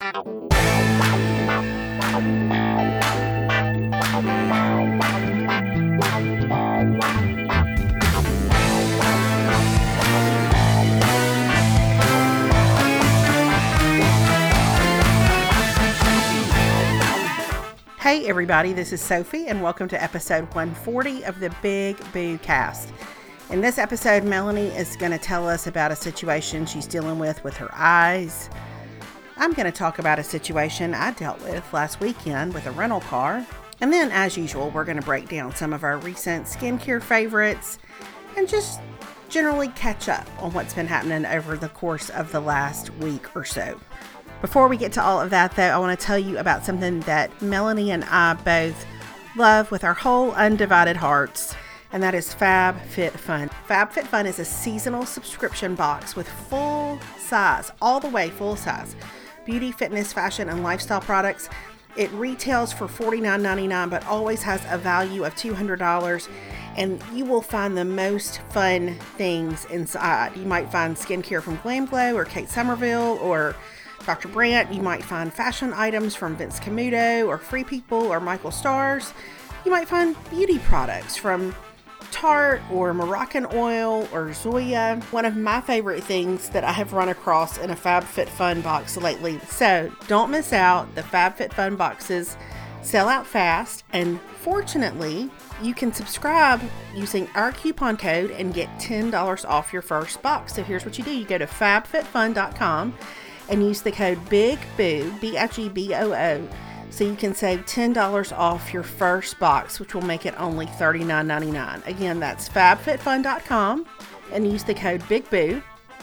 Hey everybody, this is Sophie and welcome to episode 140 of the Big Boo Cast. In this episode, Melanie is going to tell us about a situation she's dealing with her eyes. I'm going to talk about a situation I dealt with last weekend with a rental car. And then, as usual, we're going to break down some of our recent skincare favorites and just generally catch up on what's been happening over the course of the last week or so. Before we get to all of that, though, I want to tell you about something that Melanie and I both love with our whole undivided hearts, and that is FabFitFun. FabFitFun is a seasonal subscription box with full size, all the way full size, beauty, fitness, fashion, and lifestyle products. It retails for $49.99, but always has a value of $200, and you will find the most fun things inside. You might find skincare from Glam Glow or Kate Somerville or Dr. Brandt. You might find fashion items from Vince Camuto or Free People or Michael Stars. You might find beauty products from Tarte or Moroccan Oil or Zoya. One of my favorite things that I have run across in a FabFitFun box lately. So don't miss out. The FabFitFun boxes sell out fast, and fortunately, you can subscribe using our coupon code and get $10 off your first box. So here's what you do. You go to fabfitfun.com and use the code BIGBOO, BIGBOO, so you can save $10 off your first box, which will make it only $39.99. Again, that's fabfitfun.com and use the code BIGBOO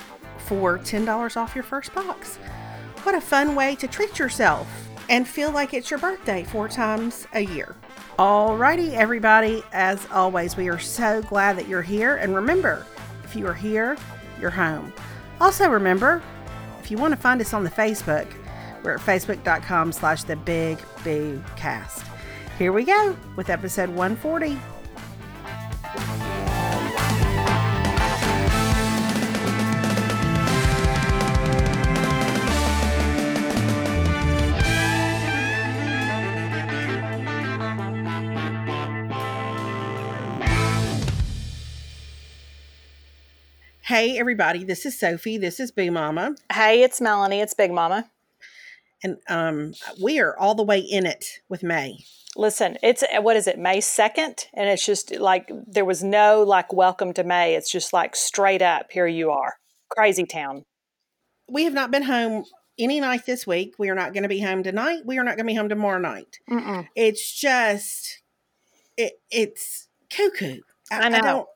for $10 off your first box. What a fun way to treat yourself and feel like it's your birthday 4 times a year. Alrighty, everybody, as always, we are so glad that you're here. And remember, if you are here, you're home. Also remember, if you want to find us on the Facebook, we're at facebook.com/thebigboocast. Here we go with episode 140. Hey everybody, this is Sophie. This is Boo Mama. Hey, it's Melanie. It's Big Mama. And we are all the way in it with May. Listen, it's, what is it, May 2nd? And it's just like, there was no like welcome to May. It's just like straight up, here you are. Crazy town. We have not been home any night this week. We are not going to be home tonight. We are not going to be home tomorrow night. Mm-mm. It's just, it's cuckoo. I know.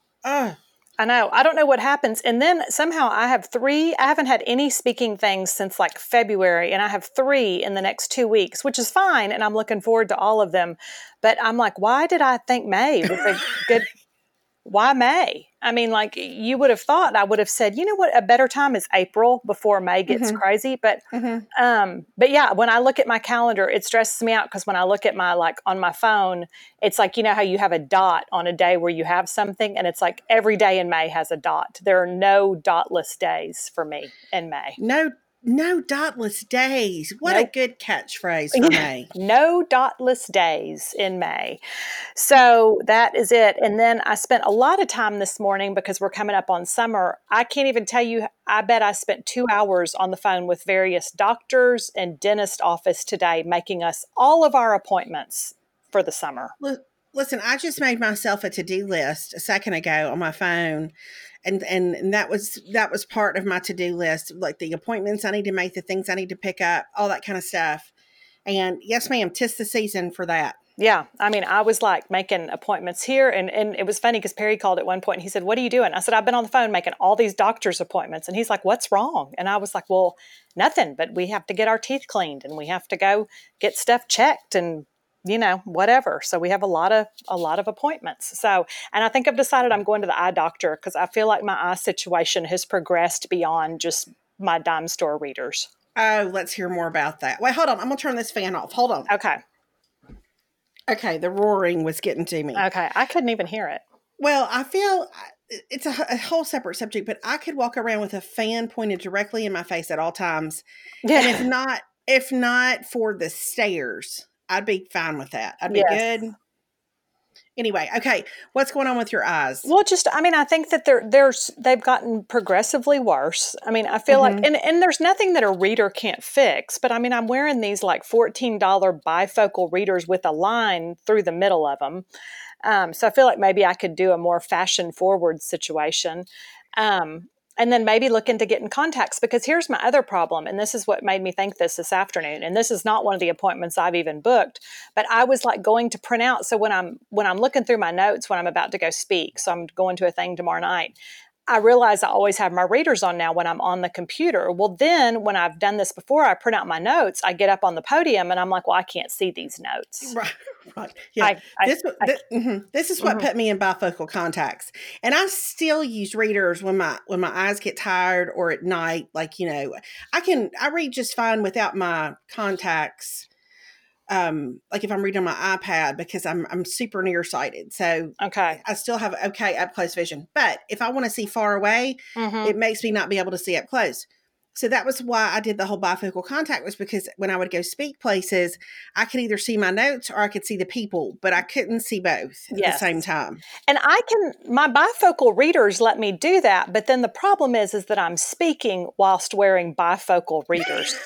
I know. I don't know what happens. And then somehow I haven't had any speaking things since like February, and I have 3 in the next 2 weeks, which is fine. And I'm looking forward to all of them. But I'm like, why did I think May was a good, why May? I mean, like you would have thought I would have said, you know what, a better time is April before May gets crazy. But, but yeah, when I look at my calendar, it stresses me out because when I look at my, like on my phone, it's like, you know how you have a dot on a day where you have something, and it's like every day in May has a dot. There are no dotless days for me in May. No dotless days. What a good catchphrase for May. No dotless days in May. So that is it. And then I spent a lot of time this morning because we're coming up on summer. I can't even tell you, I bet I spent 2 hours on the phone with various doctors and dentist office today, making us all of our appointments for the summer. Listen, I just made myself a to-do list a second ago on my phone. And that was part of my to-do list, like the appointments I need to make, the things I need to pick up, all that kind of stuff. And yes, ma'am, 'tis the season for that. Yeah. I mean, I was like making appointments here, and it was funny because Perry called at one point and he said, "What are you doing?" I said, "I've been on the phone making all these doctor's appointments." And he's like, "What's wrong?" And I was like, "Well, nothing, but we have to get our teeth cleaned and we have to go get stuff checked and you know, whatever. So we have a lot of appointments. So, and I think I've decided I'm going to the eye doctor because I feel like my eye situation has progressed beyond just my dime store readers. Oh, let's hear more about that. Wait, hold on. I'm going to turn this fan off. Hold on. Okay. The roaring was getting to me. Okay. I couldn't even hear it. Well, I feel it's a whole separate subject, but I could walk around with a fan pointed directly in my face at all times. Yeah. And if not, If not for the stairs, I'd be fine with that. I'd be Yes. good. Anyway, okay. What's going on with your eyes? Well, just I mean, I think that they've gotten progressively worse. I mean, I feel like Mm-hmm. and there's nothing that a reader can't fix, but I mean, I'm wearing these like $14 bifocal readers with a line through the middle of them. So I feel like maybe I could do a more fashion forward situation. And then maybe look into getting contacts, because here's my other problem. And this is what made me think this afternoon. And this is not one of the appointments I've even booked, but I was like going to print out. So when I'm looking through my notes, when I'm about to go speak, so I'm going to a thing tomorrow night, I realize I always have my readers on now when I'm on the computer. Well, then when I've done this before, I print out my notes, I get up on the podium and I'm like, well, I can't see these notes. Right, right. Yeah. This is what mhm. put me in bifocal contacts. And I still use readers when my eyes get tired or at night. Like, I read just fine without my contacts. Like if I'm reading on my iPad, because I'm super nearsighted. So Okay. I still have okay up close vision. But if I want to see far away, Mm-hmm. it makes me not be able to see up close. So that was why I did the whole bifocal contact, was because when I would go speak places, I could either see my notes or I could see the people, but I couldn't see both at the same time. And my bifocal readers let me do that. But then the problem is that I'm speaking whilst wearing bifocal readers.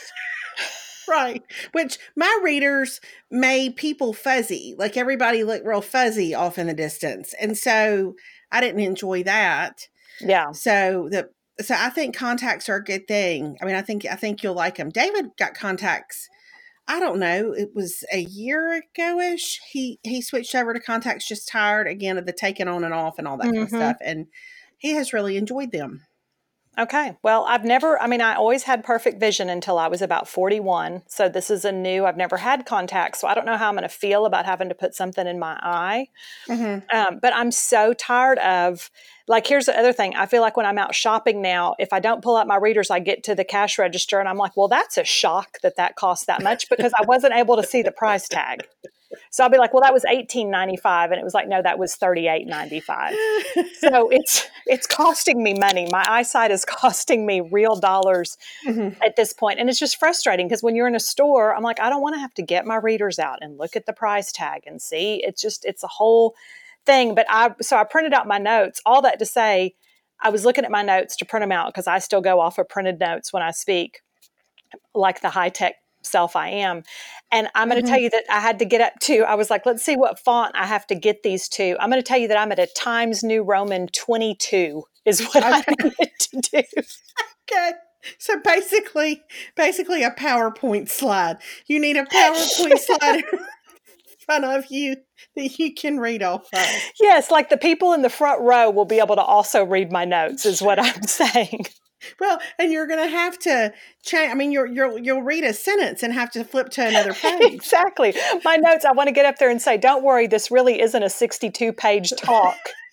Right. Which my readers made people fuzzy. Like everybody looked real fuzzy off in the distance. And so I didn't enjoy that. Yeah. So I think contacts are a good thing. I mean, I think you'll like them. David got contacts. I don't know. It was a year ago-ish. He switched over to contacts, just tired again of the taking on and off and all that kind of stuff. And he has really enjoyed them. Okay. Well, I always had perfect vision until I was about 41. So this is I've never had contacts. So I don't know how I'm going to feel about having to put something in my eye. Mm-hmm. But I'm so tired of, like, here's the other thing. I feel like when I'm out shopping now, if I don't pull out my readers, I get to the cash register and I'm like, well, that's a shock that costs that much, because I wasn't able to see the price tag. So I'll be like, well, that was $18.95. And it was like, no, that was $38.95. So it's costing me money. My eyesight is costing me real dollars at this point. And it's just frustrating, because when you're in a store, I'm like, I don't want to have to get my readers out and look at the price tag and see. It's a whole thing. But I printed out my notes, all that to say, I was looking at my notes to print them out, because I still go off of printed notes when I speak, like the high-tech self I am. And I'm going to tell you that I had to get up to, I was like, let's see what font I have to get these to. I'm going to tell you that I'm at a Times New Roman 22 is what I needed to do. Okay. So basically a PowerPoint slide. You need a PowerPoint slide in front of you that you can read off of. Yes, like the people in the front row will be able to also read my notes, is what I'm saying. Well, and you're going to have to change. I mean, you'll read a sentence and have to flip to another page. Exactly. My notes, I want to get up there and say, don't worry, this really isn't a 62-page talk.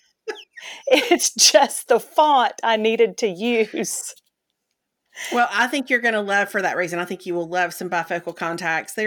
It's just the font I needed to use. Well, I think you're going to love, for that reason, I think you will love some bifocal contacts.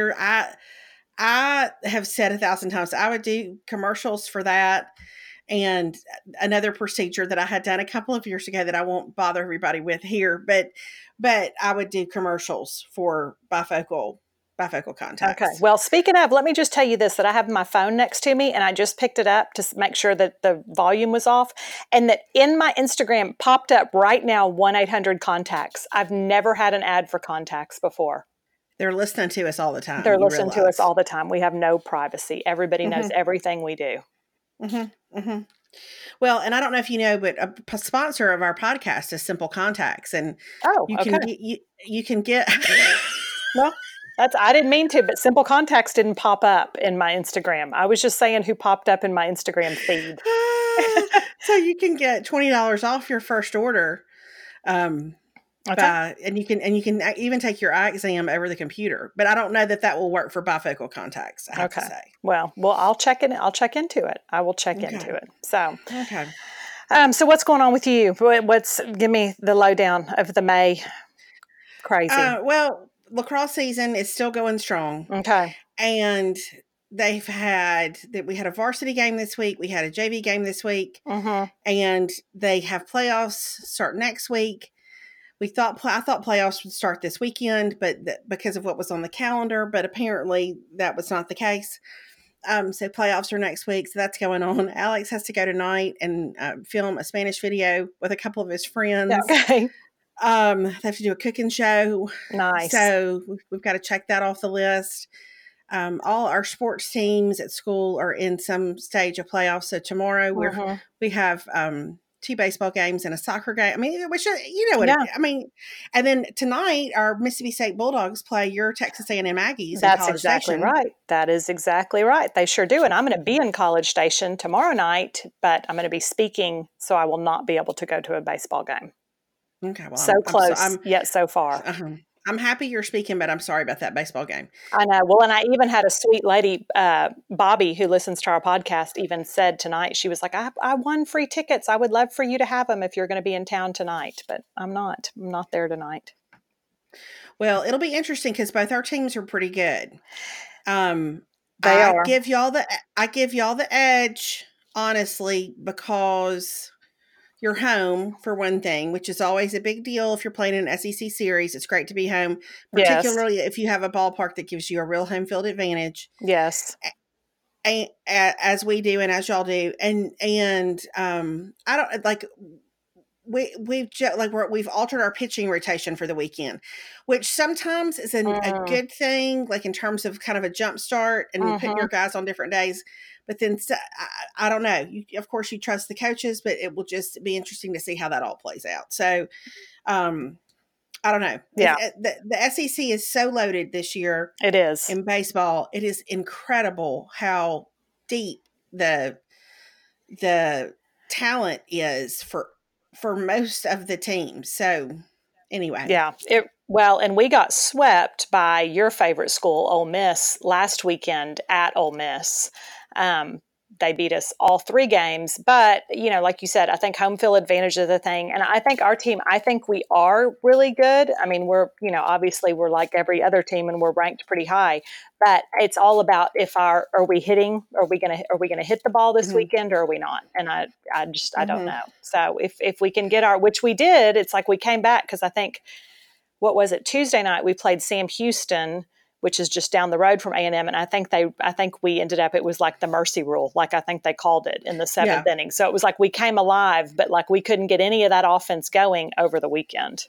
I have said 1,000 times, I would do commercials for that. And another procedure that I had done a couple of years ago that I won't bother everybody with here, but I would do commercials for bifocal contacts. Okay. Well, speaking of, let me just tell you this, that I have my phone next to me and I just picked it up to make sure that the volume was off, and that in my Instagram popped up right now 1-800-CONTACTS. I've never had an ad for contacts before. They're listening to us all the time. They're listening to us all the time. We have no privacy. Everybody knows everything we do. Well, and I don't know if you know, but a sponsor of our podcast is Simple Contacts, and you can get. Well, I didn't mean to, but Simple Contacts didn't pop up in my Instagram. I was just saying who popped up in my Instagram feed. So you can get $20 off your first order. Okay. And you can even take your eye exam over the computer, but I don't know that will work for bifocal contacts. I have to say. Well, I'll check in. I'll check into it. I will check into it. So, okay. So what's going on with you? Give me the lowdown of the May crazy. Well, lacrosse season is still going strong. Okay. And we had a varsity game this week. We had a JV game this week, and they have playoffs start next week. I thought playoffs would start this weekend, but because of what was on the calendar, but apparently that was not the case. So playoffs are next week, so that's going on. Alex has to go tonight and film a Spanish video with a couple of his friends. Okay. They have to do a cooking show. Nice. So we've got to check that off the list. All our sports teams at school are in some stage of playoffs. So tomorrow we have 2 baseball games and a soccer game. I mean, which you know what I mean. And then tonight, our Mississippi State Bulldogs play your Texas A&M Aggies. That's exactly right. That is exactly right. They sure do. And I'm going to be in College Station tomorrow night, but I'm going to be speaking, so I will not be able to go to a baseball game. Okay, well, so close, yet so far. I'm happy you're speaking, but I'm sorry about that baseball game. I know. Well, and I even had a sweet lady, Bobby, who listens to our podcast, even said tonight, she was like, I won free tickets. I would love for you to have them if you're going to be in town tonight, but I'm not there tonight. Well, it'll be interesting because both our teams are pretty good. They are. I give y'all the edge, honestly, because you're home for one thing, which is always a big deal if you're playing an SEC series. It's great to be home, particularly if you have a ballpark that gives you a real home field advantage. Yes. And, as we do and as y'all do. And I don't like we've altered our pitching rotation for the weekend, which sometimes is a good thing, like in terms of kind of a jump start and putting your guys on different days. But then I don't know. Of course, you trust the coaches, but it will just be interesting to see how that all plays out. So, I don't know. Yeah, the SEC is so loaded this year. It is in baseball. It is incredible how deep the talent is for most of the teams. So, anyway, yeah. And we got swept by your favorite school, Ole Miss, last weekend at Ole Miss. They beat us all 3 games, but like you said, I think home field advantage is the thing. And I think our team, we are really good. I mean, we're, obviously we're like every other team and we're ranked pretty high, but it's all about are we hitting? Are we going to hit the ball this weekend or are we not? And I don't know. So if we can get which we did, it's like we came back because I think, what was it? Tuesday night, we played Sam Houston, which is just down the road from A&M. And I think we ended up, it was like the mercy rule. Like I think they called it in the 7th inning. So it was like we came alive, but like we couldn't get any of that offense going over the weekend.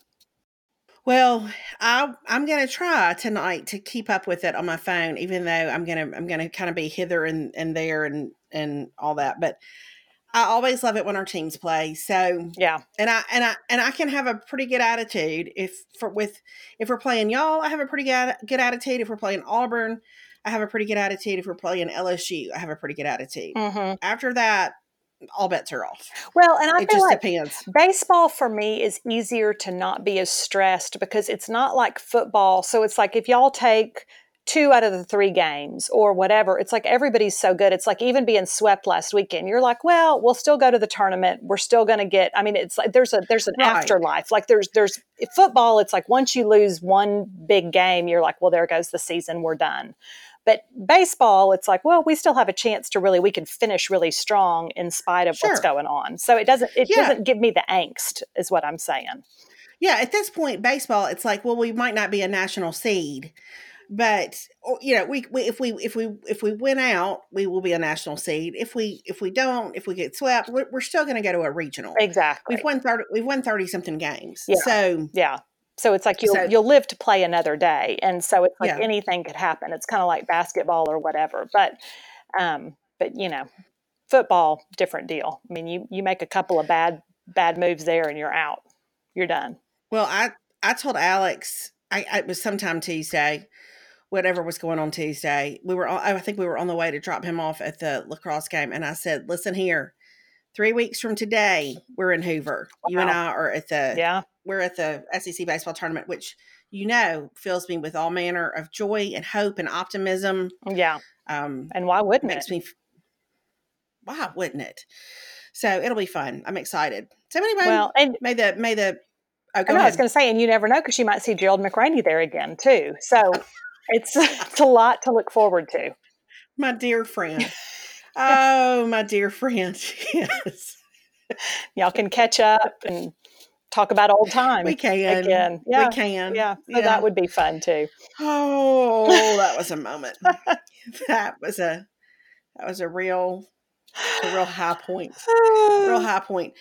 Well, I'm going to try tonight to keep up with it on my phone, even though I'm going to kind of be hither and there and all that. But I always love it when our teams play. So yeah, and I can have a pretty good attitude if we're playing y'all. I have a pretty good attitude. If we're playing Auburn, I have a pretty good attitude. If we're playing LSU, I have a pretty good attitude. After that, all bets are off. Well, and I it feel just like depends. Baseball for me is easier to not be as stressed because it's not like football. So it's like if y'all take 2 out of the 3 games or whatever, it's like everybody's so good. It's like even being swept last weekend, you're like, well, we'll still go to the tournament. We're still going to get, I mean, it's like there's an afterlife. Like there's football. It's like once you lose one big game, you're like, well, there goes the season. We're done. But baseball, it's like, well, we still have a chance to we can finish really strong in spite of what's going on. So it doesn't give me the angst is what I'm saying. Yeah. At this point, baseball, it's like, well, we might not be a national seed, but if we win out, we will be a national seed. If we get swept, we're still going to go to a regional. Exactly. We've won 30 something games. Yeah. So yeah. So it's like you'll live to play another day, and so it's like anything could happen. It's kind of like basketball or whatever, but football, different deal. I mean, you make a couple of bad moves there, and you're out. You're done. Well, I told Alex it was sometime Tuesday. Whatever was going on Tuesday, I think we were on the way to drop him off at the lacrosse game. And I said, listen here, 3 weeks from today, we're in Hoover. Wow. You and I are we're at the SEC baseball tournament, which, fills me with all manner of joy and hope and optimism. Yeah. And why wouldn't it? Why wouldn't it? So it'll be fun. I'm excited. So anyway, and may the, I was going to say, and you never know, because you might see Gerald McRaney there again too. So it's a lot to look forward to. My dear friend. Oh, my dear friend. Yes. Y'all can catch up and talk about old times We can. again. We Yeah. can. Yeah. So that Yeah. would be fun too. Oh, that was a moment. That was a real high point. Real high point.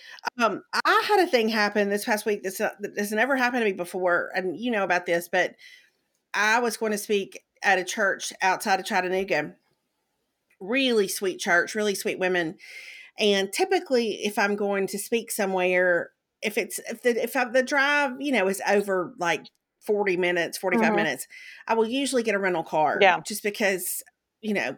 I had a thing happen this past week. This never happened to me before, and you know about this, but I was going to speak at a church outside of Chattanooga. Really sweet church, really sweet women. And typically, if I'm going to speak somewhere, if the drive, is over like 40 minutes, 45 Mhm. minutes, I will usually get a rental car Yeah. just because, you know,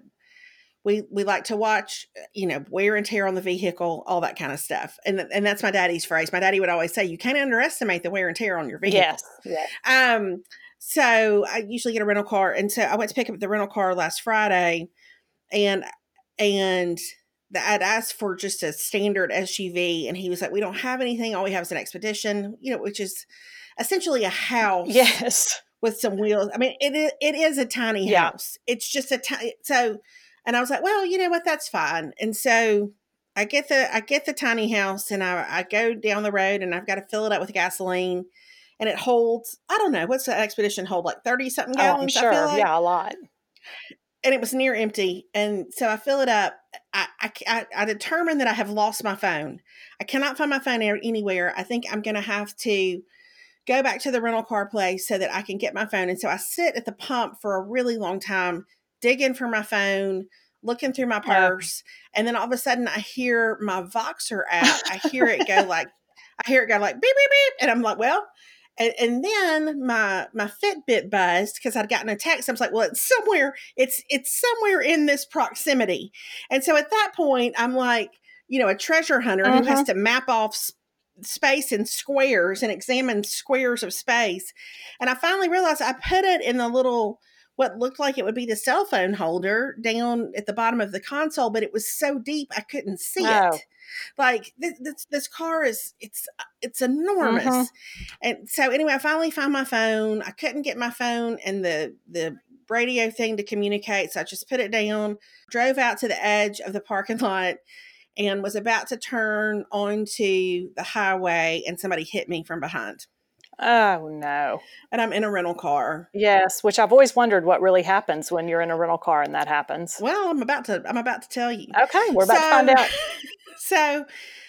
we like to watch, wear and tear on the vehicle, all that kind of stuff. And that's my daddy's phrase. My daddy would always say, you can't underestimate the wear and tear on your vehicle. Yes. Yeah. Um, so I usually get a rental car. And so I went to pick up the rental car last Friday, and and I'd asked for just a standard SUV, and he was like, "We don't have anything. All we have is an Expedition, which is essentially a house Yes. with some wheels. I mean, it is a tiny Yeah. house. It's just a tiny so." And I was like, "Well, you know what? That's fine." And so I get the tiny house, and I go down the road, and I've got to fill it up with gasoline, and it holds, I don't know, what's the Expedition hold, like 30 something Oh, I'm gallons, I feel sure. like. Yeah, a lot. And it was near empty. And so I fill it up. I determined that I have lost my phone. I cannot find my phone anywhere. I think I'm going to have to go back to the rental car place so that I can get my phone. And so I sit at the pump for a really long time, digging for my phone, looking through my purse. And then all of a sudden I hear my Voxer app. I hear it go like beep, beep, beep. And I'm like, well, and then my Fitbit buzzed because I'd gotten a text. I was like, well, it's somewhere in this proximity. And so at that point, I'm like, a treasure hunter who has Mhm. to map off space in squares and examine squares of space. And I finally realized I put it in the little, what looked like it would be the cell phone holder down at the bottom of the console, but it was so deep I couldn't see Oh. it. Like this car it's Mhm. enormous. And so anyway, I finally found my phone. I couldn't get my phone and the radio thing to communicate, so I just put it down, drove out to the edge of the parking lot, and was about to turn onto the highway, and somebody hit me from behind. Oh, no. And I'm in a rental car. Yes, which I've always wondered what really happens when you're in a rental car and that happens. Well, I'm about to tell you. Okay, we're about to find So out. so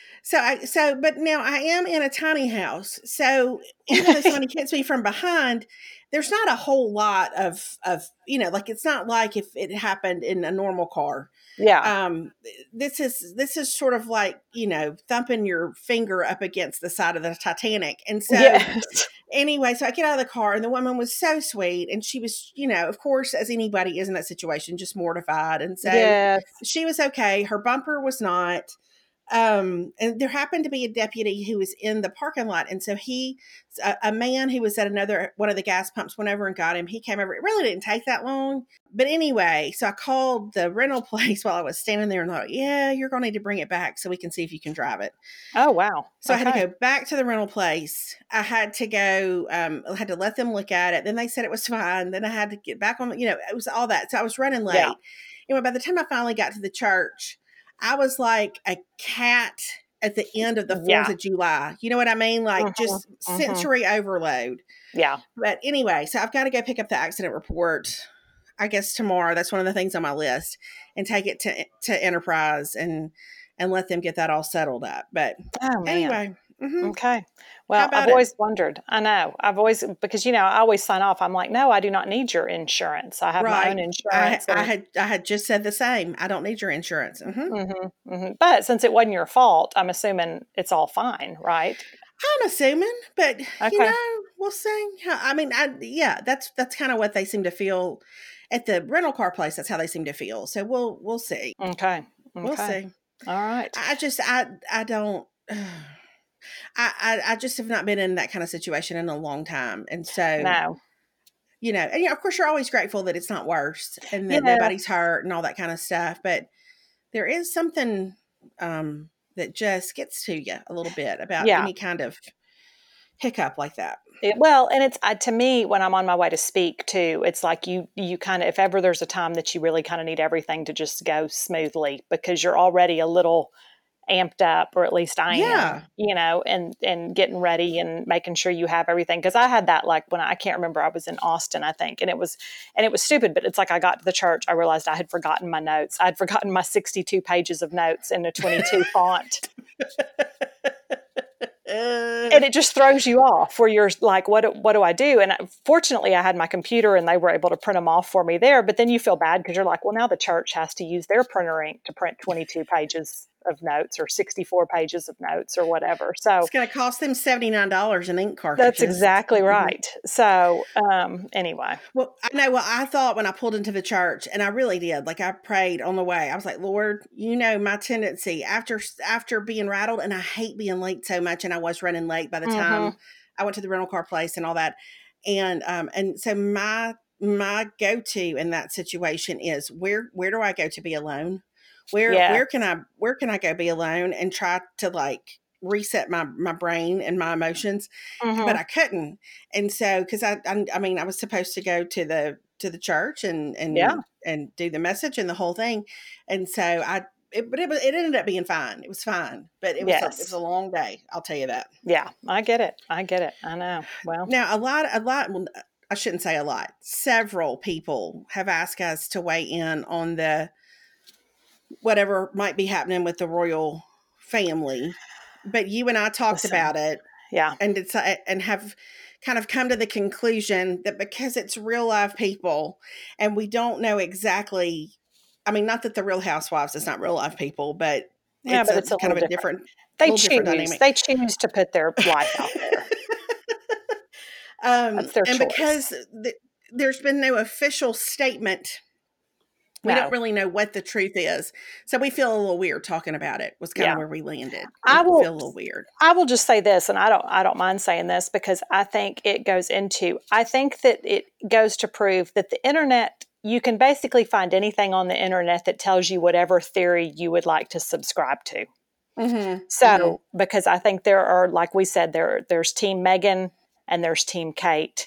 but now I am in a tiny house. So even though somebody hits me from behind, there's not a whole lot of like, it's not like if it happened in a normal car. Yeah. This is sort of like, thumping your finger up against the side of the Titanic. And so Yes. anyway, so I get out of the car, and the woman was so sweet, and she was, of course, as anybody is in that situation, just mortified. And so Yes. she was okay. Her bumper was not. And there happened to be a deputy who was in the parking lot. And so a man who was at another one of the gas pumps went over and got him. He came over. It really didn't take that long. But anyway, so I called the rental place while I was standing there and thought, yeah, you're going to need to bring it back so we can see if you can drive it. Oh, wow. So I had to Okay. go back to the rental place. I had to let them look at it. Then they said it was fine. Then I had to get back on, it was all that. So I was running late. Yeah. Anyway, by the time I finally got to the church, I was like a cat at the end of the 4th Yeah. of July. You know what I mean? Like, Mhm. just Mhm. sensory overload. Yeah. But anyway, so I've got to go pick up the accident report, I guess tomorrow. That's one of the things on my list, and take it to Enterprise and let them get that all settled up. But Oh, man. anyway, Okay. how Well, I've about it? always wondered. I know. I've always, because, I always sign off. I'm like, no, I do not need your insurance. I have my own Right. insurance. I had just said the same. I don't need your insurance. But since it wasn't your fault, I'm assuming it's all fine, right? I'm assuming, but Okay. we'll see. I mean, yeah, that's kind of what they seem to feel at the rental car place. That's how they seem to feel. So we'll see. Okay. We'll Okay. see. All right. I don't. I just have not been in that kind of situation in a long time, and so No. and of course you're always grateful that it's not worse and that Yeah. nobody's hurt and all that kind of stuff. But there is something that just gets to you a little bit about Yeah. any kind of hiccup like that. Well, and it's to me when I'm on my way to speak too. It's like you kind of, if ever there's a time that you really kind of need everything to just go smoothly because you're already a little amped up, or at least I am, Yeah. and getting ready and making sure you have everything. Cause I had that like when I can't remember, I was in Austin, I think. And it was stupid, but it's like I got to the church, I realized I had forgotten my notes. I'd forgotten my 62 pages of notes in a 22 font. And it just throws you off where you're like, what do I do? And fortunately, I had my computer and they were able to print them off for me there. But then you feel bad because you're like, well, now the church has to use their printer ink to print 22 pages of notes or 64 pages of notes or whatever. So it's going to cost them $79 in ink cartridges. that's exactly right. So anyway. Well, I know what I thought when I pulled into the church, and I really did. Like I prayed on the way. I was like, Lord, you know my tendency after being rattled, and I hate being late so much, and I was running late by the time I went to the rental car place and all that. And so my go-to in that situation is where do I go to be alone? Where can I go be alone and try to like reset my brain and my emotions, but I couldn't. And so because I mean I was supposed to go to the church and do the message and the whole thing, and so it ended up being fine. It was fine, but it was a long day, I'll tell you that. Yeah, I get it. I know. Well, now a lot well, I shouldn't say a lot. Several people have asked us to weigh in on the whatever might be happening with the royal family, but you and I talked about it, and have kind of come to the conclusion that because it's real life people, and we don't know exactly. I mean, not that the Real Housewives is not real life people, but it's a kind of a different. They choose to put their life out there. That's their choice. Because there's been no official statement. We don't really know what the truth is. So we feel a little weird talking about it, was kind of where we landed. We feel a little weird. I will just say this, and I don't mind saying this because I think it goes to prove that the internet, you can basically find anything on the internet that tells you whatever theory you would like to subscribe to. So, because I think there are, like we said, there's Team Meghan and there's Team Kate.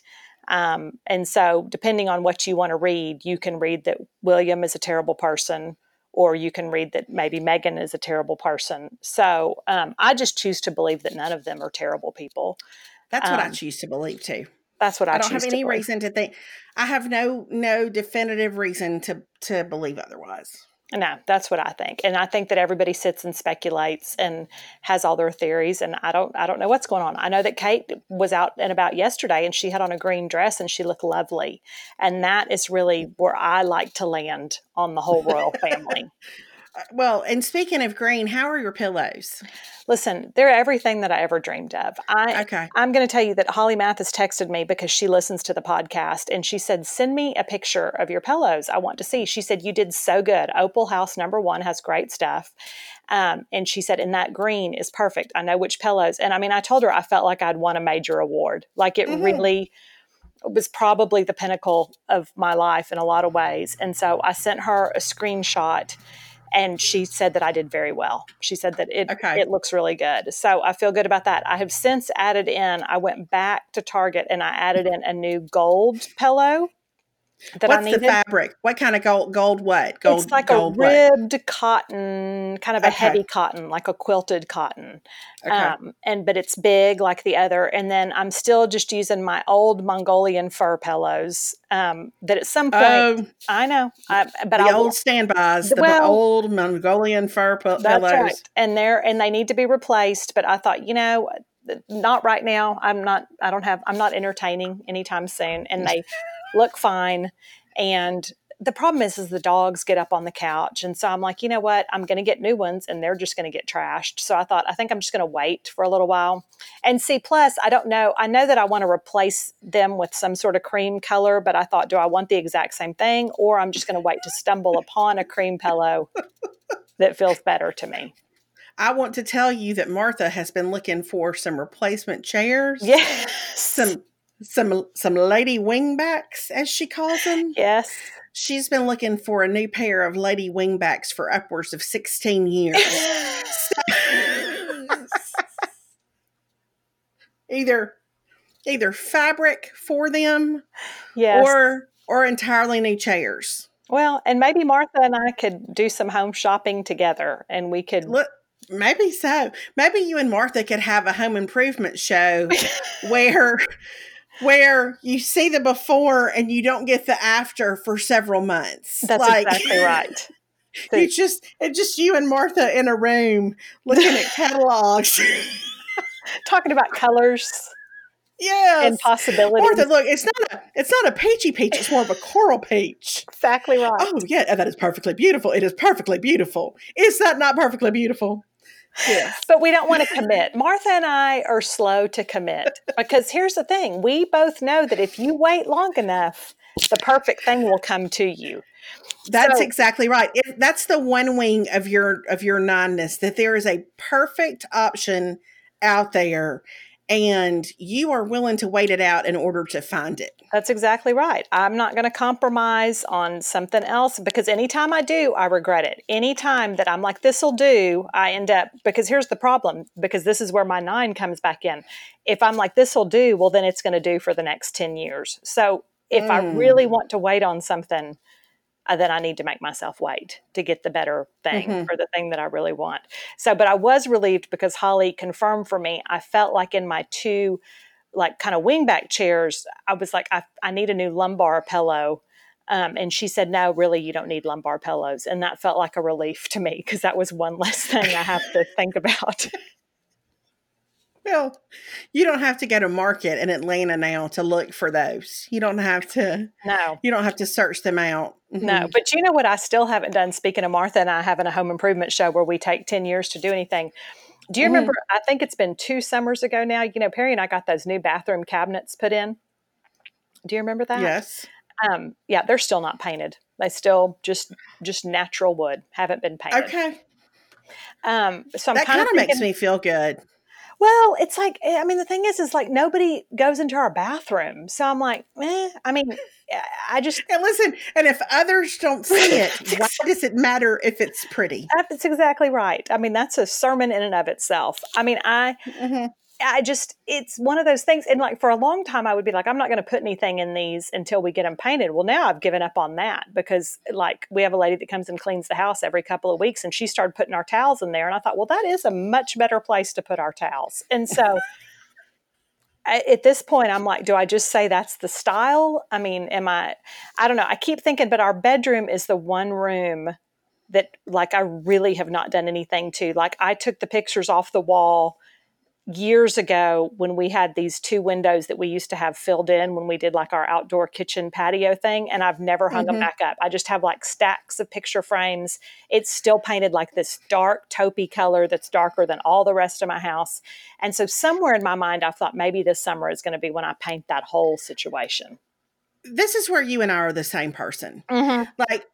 And so depending on what you want to read, you can read that William is a terrible person, or you can read that maybe Meghan is a terrible person. So I just choose to believe that none of them are terrible people. That's what I choose to believe too. That's what I don't have any reason to think. I have no definitive reason to believe otherwise. No, that's what I think. And I think that everybody sits and speculates and has all their theories. And I don't know what's going on. I know that Kate was out and about yesterday and she had on a green dress and she looked lovely. And that is really where I like to land on the whole royal family. Well, and speaking of green, how are your pillows? Listen, they're everything that I ever dreamed of. I'm going to tell you that Holly Mathis texted me because she listens to the podcast, and she said, send me a picture of your pillows. I want to see. She said, you did so good. Opal House #1 has great stuff. And she said, and that green is perfect. I know which pillows. And I mean, I told her I felt like I'd won a major award. Like it really was probably the pinnacle of my life in a lot of ways. And so I sent her a screenshot. And she said that I did very well. She said that it looks really good. So I feel good about that. I have since I went back to Target and I added in a new gold pillow. What's the fabric? What kind of gold what? It's like a ribbed cotton, kind of a heavy cotton, like a quilted cotton. But it's big like the other. And then I'm still just using my old Mongolian fur pillows that at some point, I know. But old standbys, old Mongolian fur pillows. That's right. And they need to be replaced. But I thought, not right now. I'm not entertaining anytime soon. And they look fine. And the problem is the dogs get up on the couch. And so I'm like, you know what? I'm going to get new ones and they're just going to get trashed. So I think I'm just going to wait for a little while and see. Plus, I don't know. I know that I want to replace them with some sort of cream color, but I thought, do I want the exact same thing? Or I'm just going to wait to stumble upon a cream pillow that feels better to me. I want to tell you that Martha has been looking for some replacement chairs. Yes. Some lady wingbacks, as she calls them. Yes. She's been looking for a new pair of lady wingbacks for upwards of 16 years. Either fabric for them, yes, or entirely new chairs. Well, and maybe Martha and I could do some home shopping together, and we could Maybe so. Maybe you and Martha could have a home improvement show where you see the before and you don't get the after for several months. That's Like exactly right. So, it's just you and Martha in a room looking at catalogs. talking about colors and Yes. Martha, possibilities. look, it's not a peachy peach, it's more of a coral peach. Exactly right. Oh, yeah, that is perfectly beautiful. It is perfectly beautiful. Is that not perfectly beautiful? Yes. But we don't want to commit. Martha and I are slow to commit because here's the thing. We both know that if you wait long enough, the perfect thing will come to you. That's So, exactly right. That's the one wing of your nonness, that there is a perfect option out there and you are willing to wait it out in order to find it. that's exactly right. I'm not going to compromise on something else because anytime I do, I regret it. Anytime that I'm like, this will do, I end up, because here's the problem, because this is where my 9 comes back in. If I'm like, this will do, well, then it's going to do for the next 10 years. So if I really Mm. want to wait on something, then I need to make myself wait to get the better thing Mhm. or the thing that I really want. So, but I was relieved because Holly confirmed for me. I felt like in my 2 like kind of wingback chairs, I was like, I need a new lumbar pillow. And she said, no, really, you don't need lumbar pillows. And that felt like a relief to me because that was one less thing I have to think about. Well, you don't have to go to market in Atlanta now to look for those. No, You don't have to search them out. no. Mhm. But you know what I still haven't done? Speaking of Martha and I having a home improvement show where we take 10 years to do anything. Do you remember? Mhm. I think it's been 2 summers ago now. You know, Perry and I got those new bathroom cabinets put in. Do you remember that? Yes. Yeah, they're still not painted. They still just natural wood, haven't been painted. Okay. So I'm That kind kind of of makes thinking, me feel good. well, it's like, I mean, the thing is like nobody goes into our bathroom. So I'm like, I mean, I just, And listen, and if others don't see it, why does it matter if it's pretty? that's exactly right. I mean, that's a sermon in and of itself. I mean, Mhm. I just, it's one of those things. And like for a long time, I would be like, I'm not going to put anything in these until we get them painted. Well, now I've given up on that because like we have a lady that comes and cleans the house every couple of weeks and she started putting our towels in there. And I thought, well, that is a much better place to put our towels. And so at this point, I'm like, do I just say that's the style? I mean, I don't know. I keep thinking, but our bedroom is the one room that like I really have not done anything to. Like I took the pictures off the wall years ago when we had these 2 windows that we used to have filled in when we did like our outdoor kitchen patio thing. And I've never hung them Mhm. back up. I just have like stacks of picture frames. It's still painted like this dark taupey color that's darker than all the rest of my house. And so somewhere in my mind, I thought maybe this summer is going to be when I paint that whole situation. This is where you and I are the same person. Mm-hmm. Like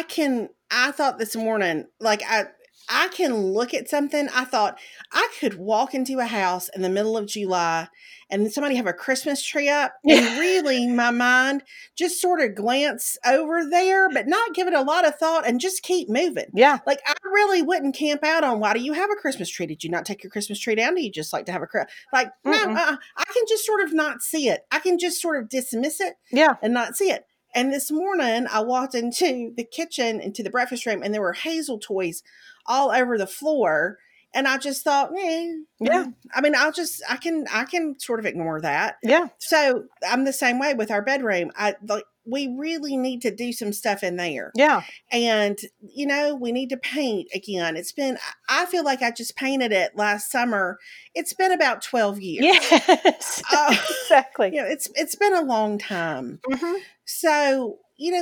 I thought this morning, like I can look at something. I thought I could walk into a house in the middle of July and somebody have a Christmas tree up Yeah. and really my mind just sort of glance over there, but not give it a lot of thought and just keep moving. Yeah. Like I really wouldn't camp out on why do you have a Christmas tree? Did you not take your Christmas tree down? Do you just like to have like no, Mm-mm. I can just sort of not see it. I can just sort of dismiss it Yeah. and not see it. And this morning, I walked into the kitchen, into the breakfast room, and there were Hazel toys all over the floor. And I just thought, Yeah. I mean, I can sort of ignore that. Yeah. So I'm the same way with our bedroom. We really need to do some stuff in there. Yeah. And, we need to paint again. I feel like I just painted it last summer. It's been about 12 years. Yes. Uh, Exactly. it's been a long time. Mm-hmm. So,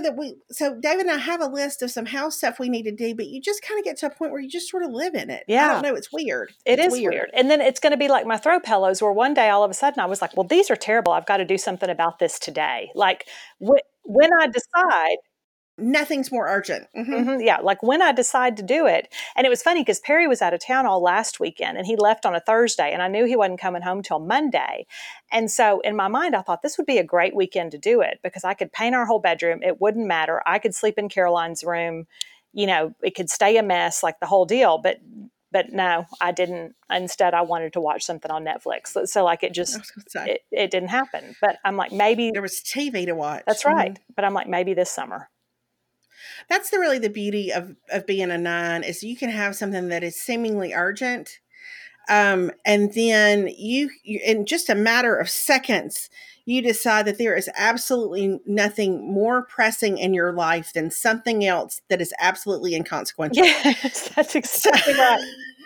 so David and I have a list of some house stuff we need to do, but you just kind of get to a point where you just sort of live in it. I Yeah. don't know. It's weird. It It's is weird. weird. And then it's going to be like my throw pillows, where one day all of a sudden I was like, well, these are terrible. I've got to do something about this today. Like when I decide, Nothing's more urgent. Hmm. yeah, like when I decide to do it. And it was funny because Perry was out of town all last weekend and he left on a Thursday and I knew he wasn't coming home till Monday. And so in my mind, I thought this would be a great weekend to do it because I could paint our whole bedroom. It wouldn't matter. I could sleep in Caroline's room. It could stay a mess, like the whole deal. But no, I didn't. Instead, I wanted to watch something on Netflix. So like I was going to say it didn't happen. But I'm like, maybe there was TV to watch. that's Hmm. right. But I'm like, maybe this summer. That's really the beauty of being a 9 is you can have something that is seemingly urgent. And then you, in just a matter of seconds, you decide that there is absolutely nothing more pressing in your life than something else that is absolutely inconsequential. Yes, that's exactly right.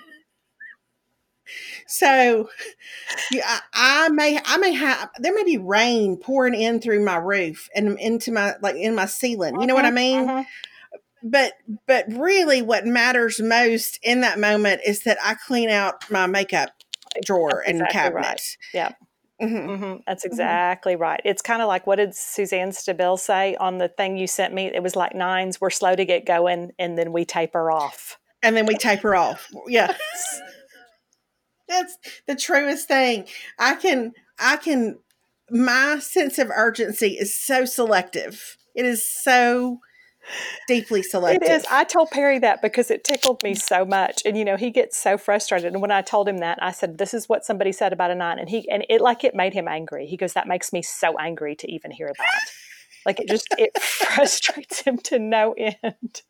So yeah, I may have, there may be rain pouring in through my roof and into my, like in my ceiling. You know what I mean? But really what matters most in that moment is that I clean out my makeup drawer That's and exactly cabinet. right. Yeah. That's exactly right. It's kind of like, what did Suzanne Stabile say on the thing you sent me? It was like 9s were slow to get going, and then we taper off. And then we taper off. Yeah. That's the truest thing. I can, my sense of urgency is so selective. It is so deeply selective. It is. I told Perry that because it tickled me so much. And, he gets so frustrated. And when I told him that, I said, this is what somebody said about a 9. And it made him angry. He goes, that makes me so angry to even hear that. Like it frustrates him to no end.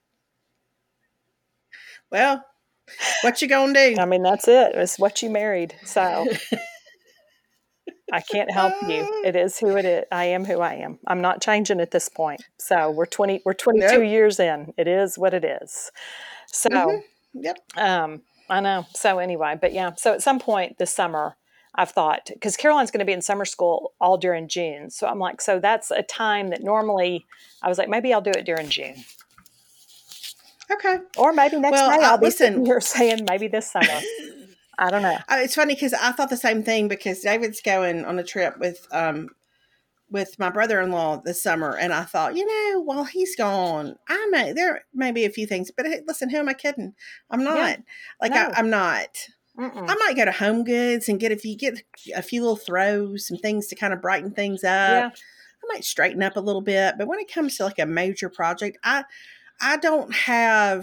Well, what you gonna do? I mean, that's it. It's what you married. So I can't help you. It is who it is. I am who I am. I'm not changing at this point. So we're 22 years in. It is what it is. So, Yep. I know. So anyway, but yeah. So at some point this summer, I've thought, because Caroline's going to be in summer school all during June. So I'm like, so that's a time that normally I was like, maybe I'll do it during June. Okay. Or maybe next May I'll be sitting here saying maybe this summer. I don't know. It's funny because I thought the same thing because David's going on a trip with my brother-in-law this summer, and I thought, while he's gone, there may be a few things, but hey, listen, who am I kidding? I'm not. Yeah. I'm not. I might go to Home Goods and get a few little throws, some things to kind of brighten things up. Yeah. I might straighten up a little bit, but when it comes to like a major project, I don't care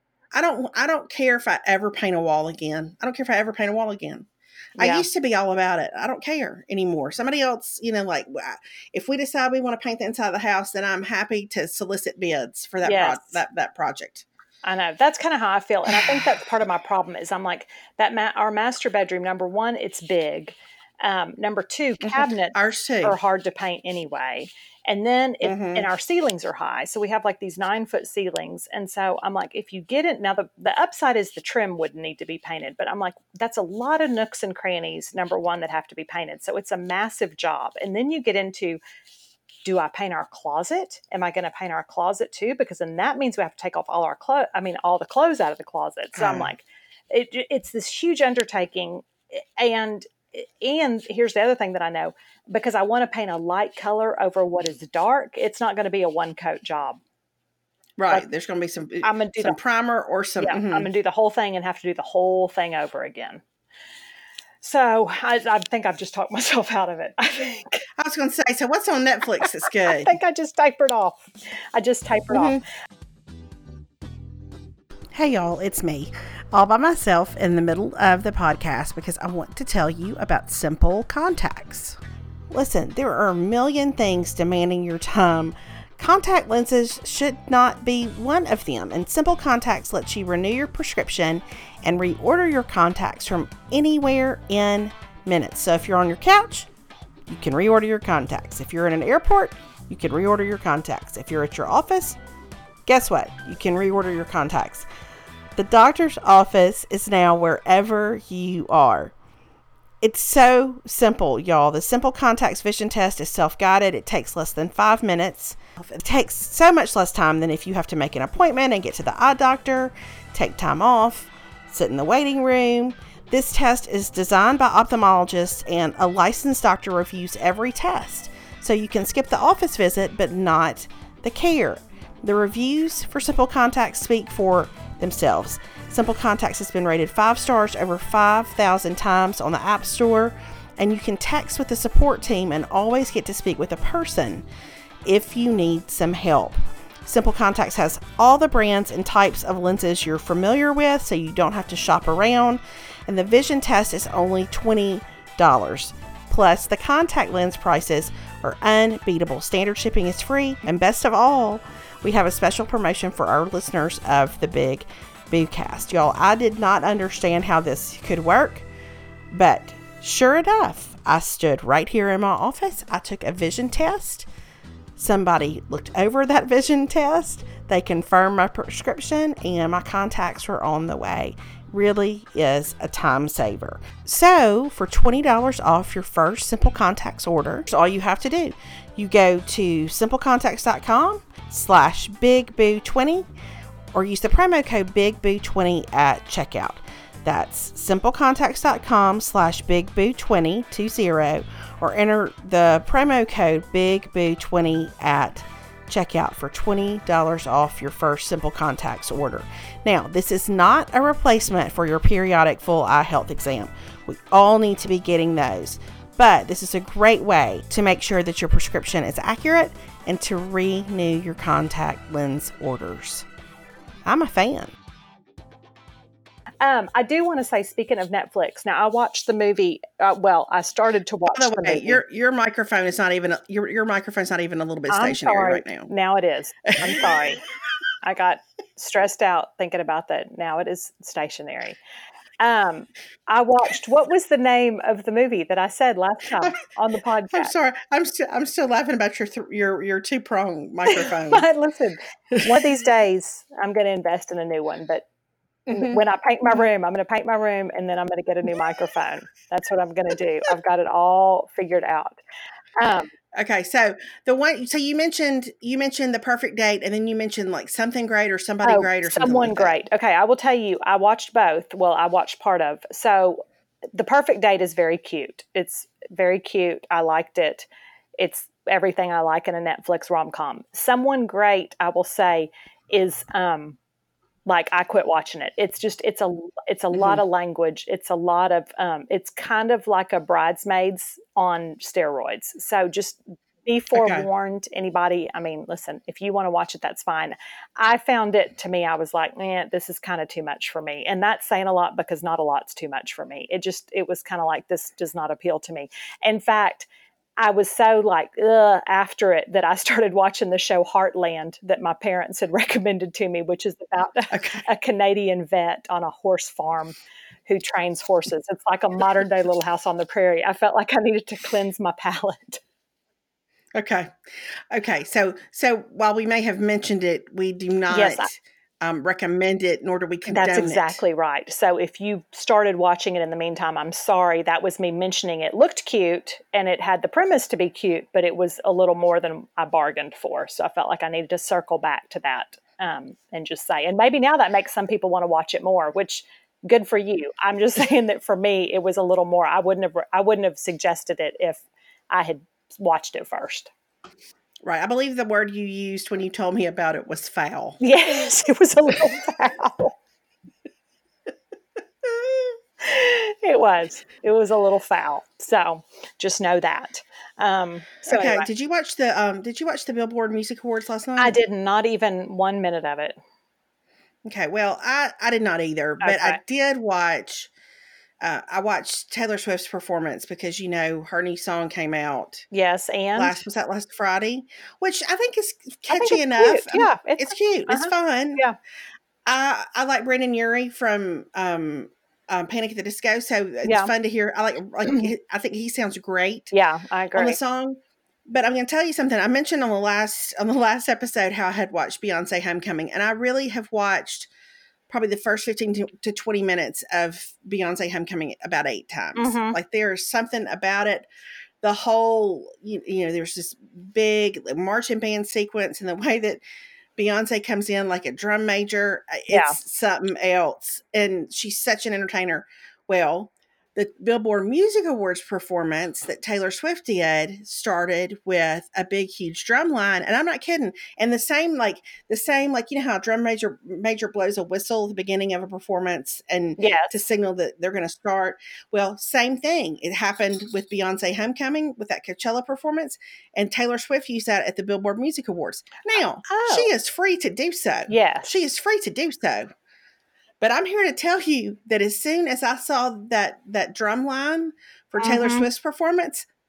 if I ever paint a wall again. I don't care if I ever paint a wall again. Yeah. I used to be all about it. I don't care anymore. Somebody else, like if we decide we want to paint the inside of the house, then I'm happy to solicit bids for that, yes. that project. I know. That's kind of how I feel. And I think that's part of my problem is I'm like our master bedroom, number one, it's big. Number two, cabinets are hard to paint anyway. And then and our ceilings are high. So we have like these 9-foot ceilings. And so I'm like, if you get it, now the upside is the trim wouldn't need to be painted. But I'm like, that's a lot of nooks and crannies, number one, that have to be painted. So it's a massive job. And then you get into, do I paint our closet? Am I going to paint our closet too? Because then that means we have to take off all the clothes out of the closet. So I'm like, it's this huge undertaking. And here's the other thing that I know, because I want to paint a light color over what is dark, it's not going to be a one coat job. Right. Like, there's going to be some primer or some. Yeah, I'm going to do the whole thing and have to do the whole thing over again. So I think I've just talked myself out of it. I was going to say, so what's on Netflix that's good? I think I just tapered off. off. Hey, y'all, it's me. All by myself in the middle of the podcast because I want to tell you about Simple Contacts. Listen, there are a million things demanding your time. Contact lenses should not be one of them, and Simple Contacts lets you renew your prescription and reorder your contacts from anywhere in minutes. So if you're on your couch, you can reorder your contacts. If you're in an airport, you can reorder your contacts. If you're at your office, guess what? You can reorder your contacts. The doctor's office is now wherever you are. It's so simple, y'all. The Simple Contacts vision test is self-guided. It takes less than 5 minutes. It takes so much less time than if you have to make an appointment and get to the eye doctor, take time off, sit in the waiting room. This test is designed by ophthalmologists, and a licensed doctor reviews every test. So you can skip the office visit, but not the care. The reviews for Simple Contacts speak for themselves. Simple Contacts has been rated 5 stars over 5,000 times on the App Store, and you can text with the support team and always get to speak with a person if you need some help. Simple Contacts has all the brands and types of lenses you're familiar with, so you don't have to shop around, and the vision test is only $20. Plus, the contact lens prices are unbeatable. Standard shipping is free, and best of all, we have a special promotion for our listeners of the Big Boocast. Y'all, I did not understand how this could work, but sure enough, I stood right here in my office. I took a vision test. Somebody looked over that vision test. They confirmed my prescription, and my contacts were on the way. Really is a time saver. So for $20 off your first Simple Contacts order, all you have to do, you go to simplecontacts.com/BigBoo20 or use the promo code BigBoo20 at checkout. That's simplecontacts.com/BigBoo20 or enter the promo code BigBoo20 at checkout for $20 off your first Simple Contacts order. Now, this is not a replacement for your periodic full eye health exam. We all need to be getting those, but this is a great way to make sure that your prescription is accurate and to renew your contact lens orders. I'm a fan. I do want to say, speaking of Netflix, now I watched the movie. I started to watch By the way, movie. Your microphone is not even your microphone's not even a little bit stationary right now. Now it is. I'm sorry. I got stressed out thinking about that. Now it is stationary. I watched. What was the name of the movie that I said last time on the podcast? I'm sorry. I'm still laughing about your two-prong microphone. But listen, one of these days I'm going to invest in a new one. But when I paint my room, I'm going to paint my room, and then I'm going to get a new microphone. That's what I'm going to do. I've got it all figured out. Okay, so you mentioned The Perfect Date, and then you mentioned like Something Great or Somebody Great or Someone like Great. That. Okay, I will tell you, I watched both. Well, I watched part of. So The Perfect Date is very cute. It's very cute. I liked it. It's everything I like in a Netflix rom-com. Someone Great, I will say, is like I quit watching it. It's a lot of language. It's a lot of it's kind of like a Bridesmaids on steroids. So just be forewarned, anybody. I mean, listen, if you want to watch it, that's fine. I found it, to me, I was like, man, this is kind of too much for me. And that's saying a lot because not a lot's too much for me. It was kind of like, this does not appeal to me. In fact, I was so like, after it that I started watching the show Heartland that my parents had recommended to me, which is about a Canadian vet on a horse farm who trains horses. It's like a modern day Little House on the Prairie. I felt like I needed to cleanse my palate. Okay. So while we may have mentioned it, we do not recommend it, nor do we condone it. That's exactly right. So if you started watching it in the meantime, I'm sorry. That was me mentioning it looked cute and it had the premise to be cute, but it was a little more than I bargained for. So I felt like I needed to circle back to that and just say, and maybe now that makes some people want to watch it more, which good for you. I'm just saying that for me, it was a little more. I wouldn't have suggested it if I had watched it first. Right. I believe the word you used when you told me about it was foul. Yes, it was a little foul. It was a little foul. So just know that. Okay. Anyway. Did you watch the Billboard Music Awards last night? I did not even 1 minute of it. Okay. Well, I did not either, but I did watch. I watched Taylor Swift's performance because, her new song came out. Yes, and? Was that last Friday? Which I think is catchy enough. Cute. Yeah. It's cute. It's fun. Yeah. I like Brendon Urie from Panic at the Disco, so it's fun to hear. I think he sounds great. Yeah, I agree. On the song. But I'm going to tell you something. I mentioned on the last episode how I had watched Beyonce Homecoming, and I really have watched probably the first 15 to 20 minutes of Beyonce Homecoming about 8 times. Mm-hmm. Like there's something about it. The whole, there's this big marching band sequence and the way that Beyonce comes in like a drum major. It's something else. And she's such an entertainer. Well, the Billboard Music Awards performance that Taylor Swift did started with a big, huge drum line. And I'm not kidding. And the same, how a drum major blows a whistle at the beginning of a performance and to signal that they're going to start. Well, same thing. It happened with Beyonce Homecoming with that Coachella performance. And Taylor Swift used that at the Billboard Music Awards. Now, she is free to do so. Yes. She is free to do so. But I'm here to tell you that as soon as I saw that drum line for Taylor Swift's performance,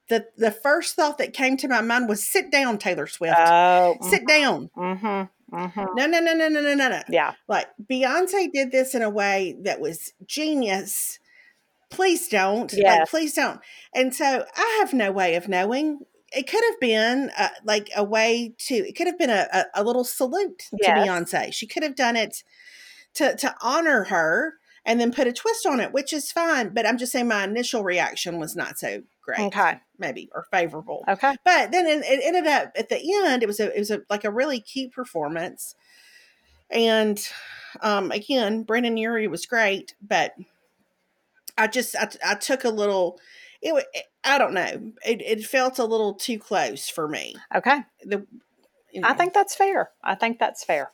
the first thought that came to my mind was, sit down, Taylor Swift. Oh, Sit down. No, no, no, no, no, no, no, no. Yeah. Like, Beyonce did this in a way that was genius. Please don't. Yes. Like, please don't. And so I have no way of knowing. It could have been like a way to, it could have been a little salute to Yes. Beyonce. She could have done it to honor her and then put a twist on it, which is fine. But I'm just saying my initial reaction was not so great. Okay. Maybe, or favorable. Okay. But then it ended up at the end, it was like a really cute performance. And again, Brendon Urie was great, but I took a little, I don't know. It felt a little too close for me. Okay. You know. I think that's fair. I think that's fair.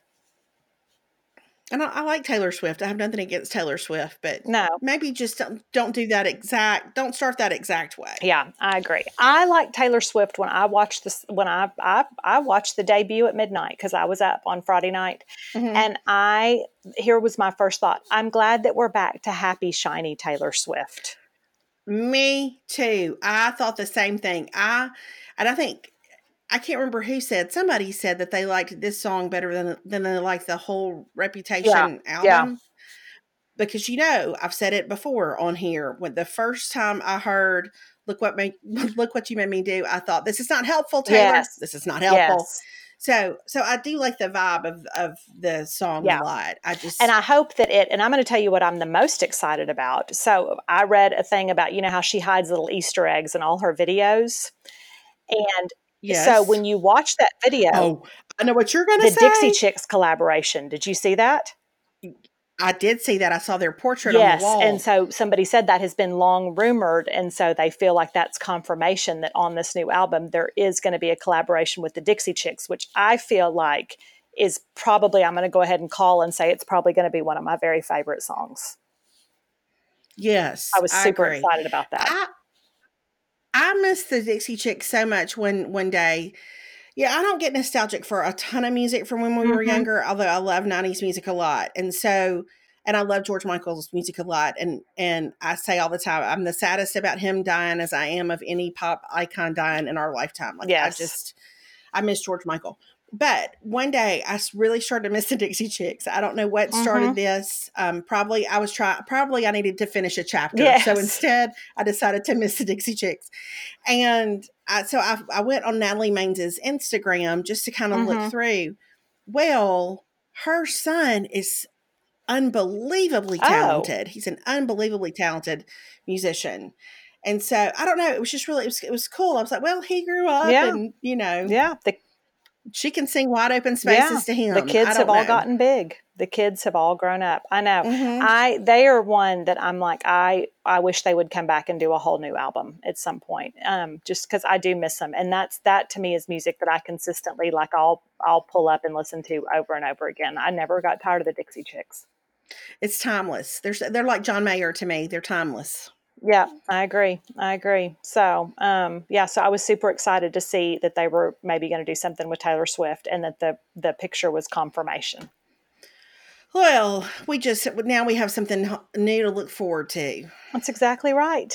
And I like Taylor Swift. I have nothing against Taylor Swift, but No. maybe just don't do that don't start that exact way. Yeah, I agree. I like Taylor Swift when I watched this, when I watched the debut at midnight because I was up on Friday night. Mm-hmm. And here was my first thought. I'm glad that we're back to happy, shiny Taylor Swift. Me too. I thought the same thing. And I think, I can't remember who said, somebody said that they liked this song better than they liked the whole Reputation album. Yeah. Because, I've said it before on here, when the first time I heard, look what you made me do, I thought, this is not helpful, Taylor. Yes. This is not helpful. Yes. So I do like the vibe of the song a lot. And I hope that and I'm going to tell you what I'm the most excited about. So I read a thing about, how she hides little Easter eggs in all her videos. And so when you watch that video, oh, I know what you're going to say. The Dixie Chicks collaboration. Did you see that? I did see that. I saw their portrait on the wall. And so somebody said that has been long rumored. And so they feel like that's confirmation that on this new album, there is going to be a collaboration with the Dixie Chicks, which I feel like is probably, I'm going to go ahead and call and say it's probably going to be one of my very favorite songs. Yes. I was super excited about that. I miss the Dixie Chicks so much one day. Yeah, I don't get nostalgic for a ton of music from when we were younger, although I love 90s music a lot. And I love George Michael's music a lot. And I say all the time, I'm the saddest about him dying as I am of any pop icon dying in our lifetime. Like, I miss George Michael. But one day I really started to miss the Dixie Chicks. I don't know what started this. Probably I needed to finish a chapter. Yes. So instead I decided to miss the Dixie Chicks. And I went on Natalie Mains's Instagram just to kind of look through. Well, her son is unbelievably talented. He's an unbelievably talented musician. And so I don't know. It was just really, it was cool. I was like, well, he grew up and, she can sing Wide Open Spaces to him. The kids have all gotten big. The kids have all grown up. I know. They are one that I'm like, I wish they would come back and do a whole new album at some point. Just because I do miss them. And that to me is music that I consistently, like, I'll pull up and listen to over and over again. I never got tired of the Dixie Chicks. It's timeless. They're like John Mayer to me. They're timeless. Yeah, I agree. So, so I was super excited to see that they were maybe going to do something with Taylor Swift and that the picture was confirmation. Well, now we have something new to look forward to. That's exactly right.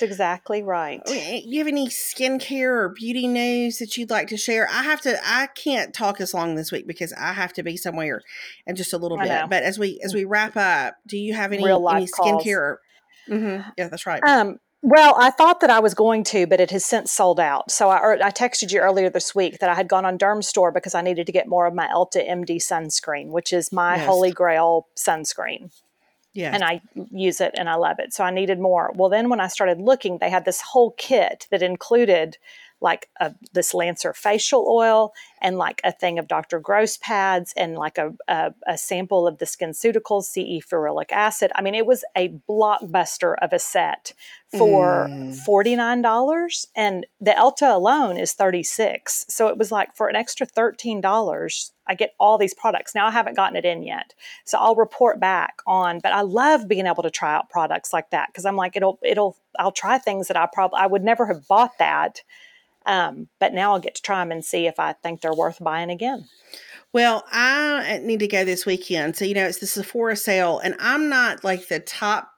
Do you have any skincare or beauty news that you'd like to share? I can't talk as long this week because I have to be somewhere in just a little bit. But as we wrap up, do you have any skincare or yeah, that's right. Well, I thought that I was going to, but it has since sold out. So I texted you earlier this week that I had gone on Dermstore because I needed to get more of my Elta MD sunscreen, which is my holy grail sunscreen. Yeah. And I use it and I love it. So I needed more. Well, then when I started looking, they had this whole kit that included like this Lancer facial oil and like a thing of Dr. Gross pads and like a sample of the SkinCeuticals CE ferulic acid. I mean, it was a blockbuster of a set for $49, and the Elta alone is $36. So it was like for an extra $13, I get all these products. Now I haven't gotten it in yet, so I'll report back on. But I love being able to try out products like that because I'm like, I'll try things that I would never have bought that. But now I'll get to try them and see if I think they're worth buying again. Well, I need to go this weekend. So, it's the Sephora sale, and I'm not like the top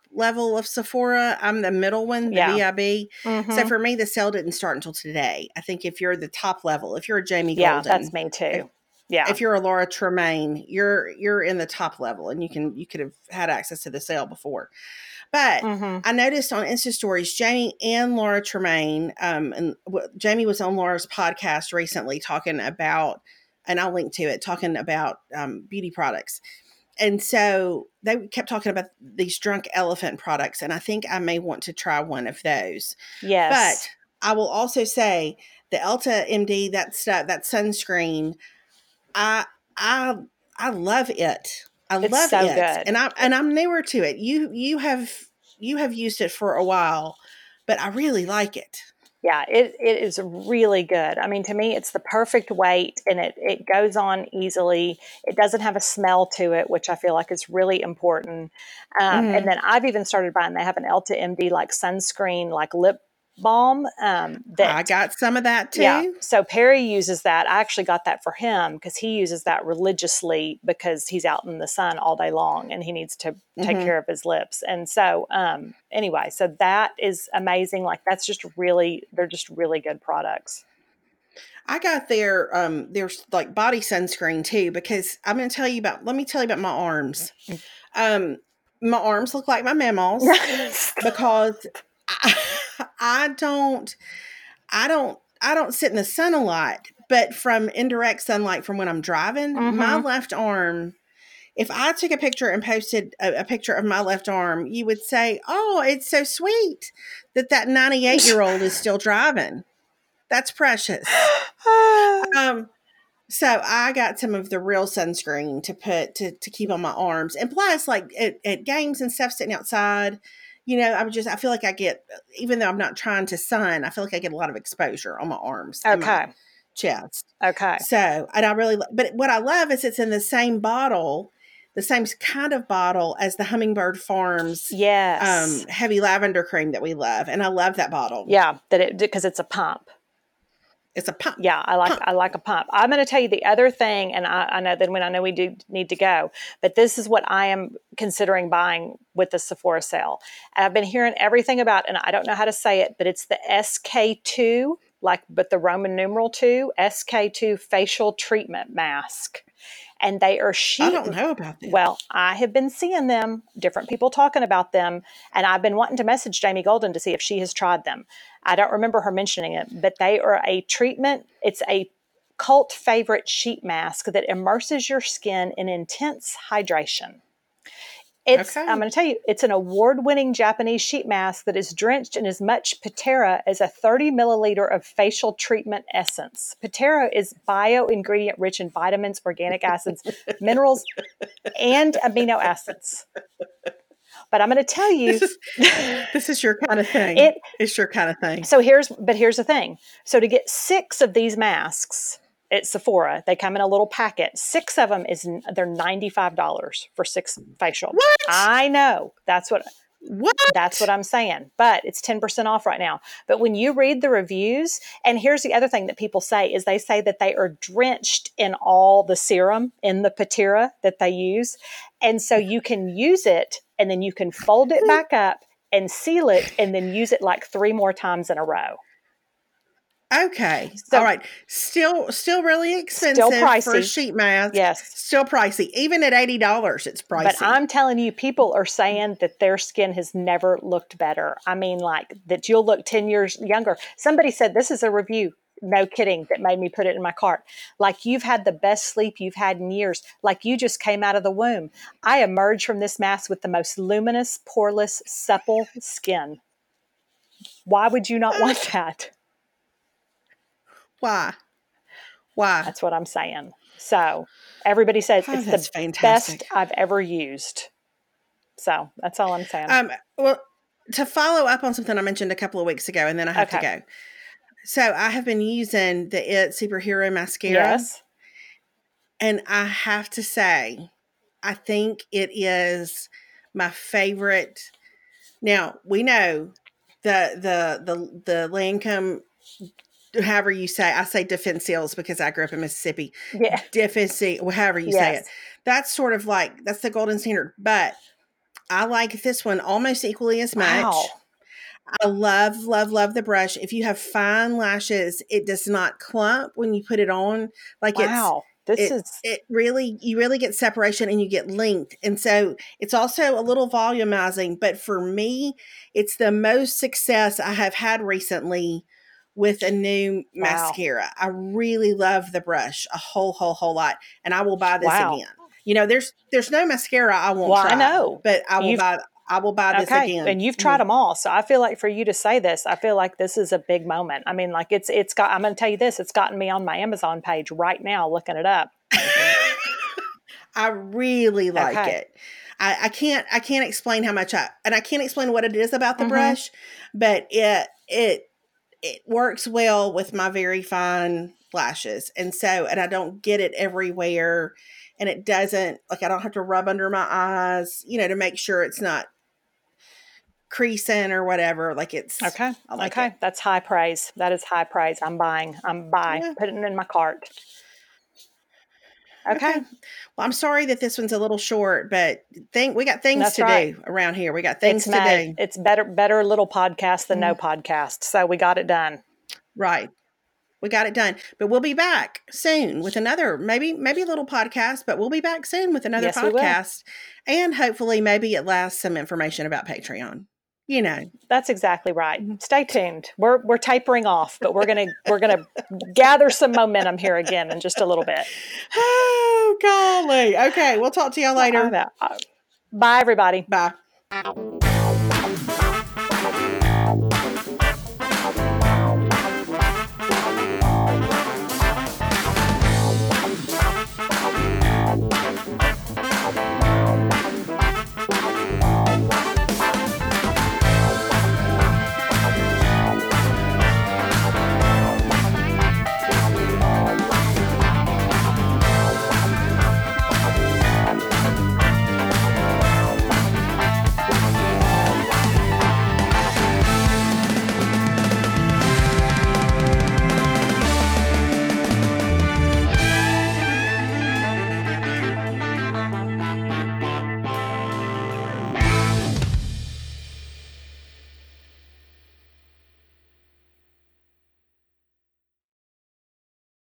level of Sephora. I'm the middle one, the Yeah. VIB. Mm-hmm. So for me, the sale didn't start until today. I think if you're the top level, if you're a Jamie Yeah, Golden, that's me too. Yeah. if you're a Laura Tremaine, you're in the top level, and you could have had access to the sale before. But Mm-hmm. I noticed on Insta stories, Jamie and Laura Tremaine, Jamie was on Laura's podcast recently talking about, and I'll link to it, talking about beauty products. And so they kept talking about these Drunk Elephant products, and I think I may want to try one of those. Yes. But I will also say the Elta MD, that stuff, that sunscreen, I I love it. I It's love so it, good. and I'm newer to it. You have used it for a while, but I really like it. Yeah, it is really good. I mean, to me, it's the perfect weight and it goes on easily. It doesn't have a smell to it, which I feel like is really important. And then I've even started buying, they have an Elta MD like sunscreen, like lip balm I that got some of that yeah. too. So Perry uses that. I actually got that for him because he uses that religiously because he's out in the sun all day long and he needs to take care of his lips. And so, anyway, so that is amazing. Like they're just really good products. I got there's like body sunscreen too, because let me tell you about my arms. My arms look like my mammals because I don't sit in the sun a lot, but from indirect sunlight from when I'm driving, my left arm, if I took a picture and posted a picture of my left arm, you would say, "Oh, it's so sweet that 98-year-old is still driving. That's precious." So I got some of the real sunscreen to put to keep on my arms. And plus, like at games and stuff, sitting outside, I feel like I get, even though I'm not trying to sun, I feel like I get a lot of exposure on my arms and my chest. Okay. So, and but what I love is it's in the same bottle, the same kind of bottle as the Hummingbird Farms heavy lavender cream that we love. And I love that bottle. Yeah, because it's a pump. It's a pump. Yeah, I like a pump. I'm going to tell you the other thing, and I know that when I know we do need to go, but this is what I am considering buying with the Sephora sale. And I've been hearing everything about, and I don't know how to say it, but it's the SK2, but the Roman numeral 2, SK2 facial treatment mask. And they are I don't know about them. Well, I have been seeing them, different people talking about them, and I've been wanting to message Jamie Golden to see if she has tried them. I don't remember her mentioning it, but they are a treatment. It's a cult favorite sheet mask that immerses your skin in intense hydration. I'm going to tell you, it's an award-winning Japanese sheet mask that is drenched in as much Pitera as a 30 milliliter of facial treatment essence. Pitera is bio-ingredient rich in vitamins, organic acids, minerals, and amino acids. But I'm going to tell you, this is your kind of thing. It's your kind of thing. So here's the thing. So to get 6 of these masks at Sephora, they come in a little packet. 6 of them they're $95 for 6 facial. What? I know. That's what I'm saying. But it's 10% off right now. But when you read the reviews, and here's the other thing that people say is they say that they are drenched in all the serum in the Pitera that they use. And so you can use it and then you can fold it back up and seal it and then use it like 3 more times in a row. Okay. All right. Still really expensive. Still pricey. For a sheet mask. Yes. Still pricey. Even at $80, it's pricey. But I'm telling you, people are saying that their skin has never looked better. I mean, like that you'll look 10 years younger. Somebody said, this is a review, no kidding, that made me put it in my cart. Like you've had the best sleep you've had in years. Like you just came out of the womb. I emerged from this mask with the most luminous, poreless, supple skin. Why would you not want that? Why? That's what I'm saying. So everybody says it's the fantastic. best I've ever used. So that's all I'm saying. Well, to follow up on something I mentioned a couple of weeks ago, and then I have to go. So I have been using the IT Superhero Mascara. Yes. And I have to say, I think it is my favorite. Now, we know the Lancome, however you say, I say Defense Seals because I grew up in Mississippi. Yeah. Defense Seal, however you say it. That's sort of like, that's the golden standard. But I like this one almost equally as much. Wow. I love, love, love the brush. If you have fine lashes, it does not clump when you put it on. Like Wow. This is it really, you really get separation and you get length. And so it's also a little volumizing, but for me, it's the most success I have had recently with a new wow. mascara. I really love the brush a whole lot. And I will buy this Wow. again. You know, there's no mascara I won't Well, try. I know. But I will You've buy this okay, again. and you've tried them all. So I feel like for you to say this, I feel like this is a big moment. I mean, like it's got. I'm going to tell you this. It's gotten me on my Amazon page right now, looking it up. I really like Okay. it. I can't explain how much I can't explain what it is about the Mhm. brush, but it works well with my very fine lashes. And I don't get it everywhere, and it doesn't, like, I don't have to rub under my eyes, you know, to make sure it's not creasing or whatever. Like it's Okay. I like Okay. it. That's high praise. That is high praise. I'm buying. Yeah. Putting it in my cart. Okay. Okay. Well, I'm sorry that this one's a little short, but we got things That's to right. do around here. We got things It's to May. do. It's better little podcast than no podcast. So we got it done. Right. We got it done. But we'll be back soon with another, maybe a little podcast, but we'll be back soon with another Yes, we will. podcast. And hopefully maybe at last some information about Patreon. You know. That's exactly right. Stay tuned. We're tapering off, but we're gonna gather some momentum here again in just a little bit. Oh, golly. Okay, we'll talk to y'all later. Bye, everybody. Bye.